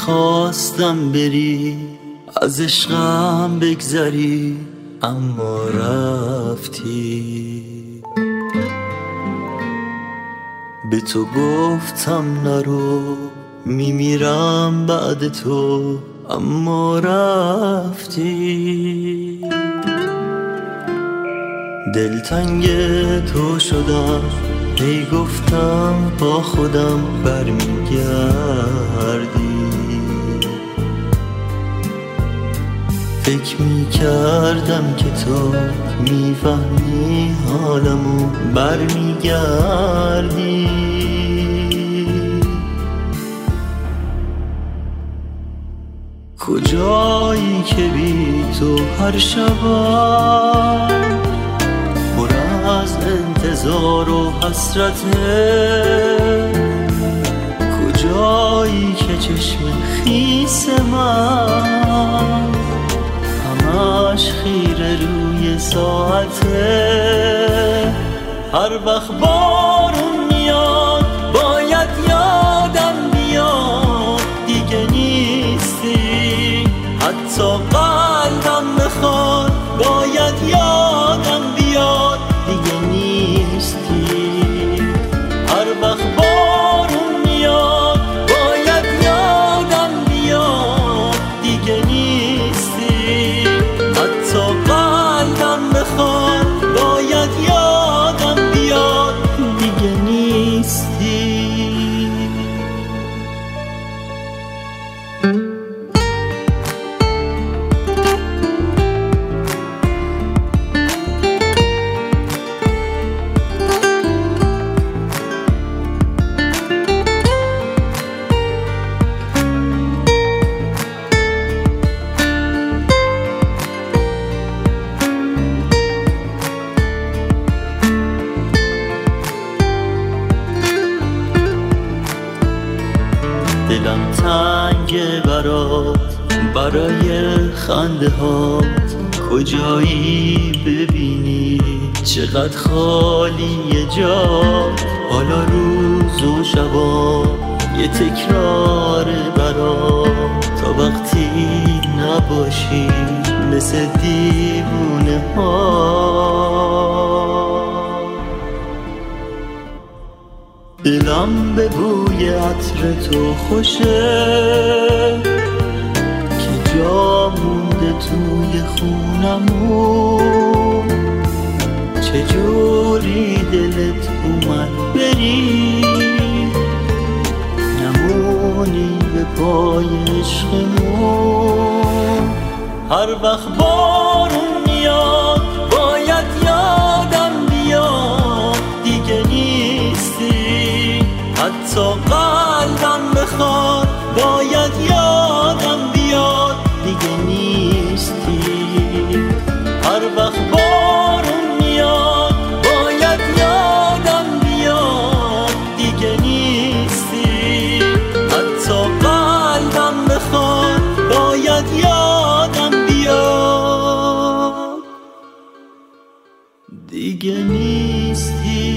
میخواستم بری، از عشقم بگذری، اما رفتی. به تو گفتم نرو، میمیرم بعد تو، اما رفتی. دلتنگ تو شدم، هی گفتم با خودم برمیگردی. فکر میکردم که تو میفهمی حالمو، برمیگردی. کجایی که بی تو هر شبم پر از انتظار و حسرته؟ کجایی که چشم خیس من همش خیره روی ساعته؟ هر وقت بارون میاد باید یادم بیاد دیگه نیستی. حتی قلبم بخواد باید یادم بیاد دیگه نیستی. هر وقت بارون میاد باید یادم بیاد دیگه نیستی. حتی قلبم بخواد باید یادم بیاد دیگه نیستی. دلم تنگه برات، برای خنده هات. کجایی ببینی چقدر خالیه جات؟ حالا روز و شبا یه تکراره برات، تا وقتی نباشی مثل دیوونه ها. دلم به بوی عطر تو خوشه که جا مونده توی خونمون. چجوری دلت اومد بری، نمونی به پای عشقمون. هر وقت بارون میاد باید یادم بیاد دیگه نیستی. حتی قلبم بخواد باید یادم بیاد دیگه نیستی. هر وقت بارون میاد باید یادم بیاد دیگه نیستی. حتی قلبم بخواد باید یادم بیاد دیگه نیستی.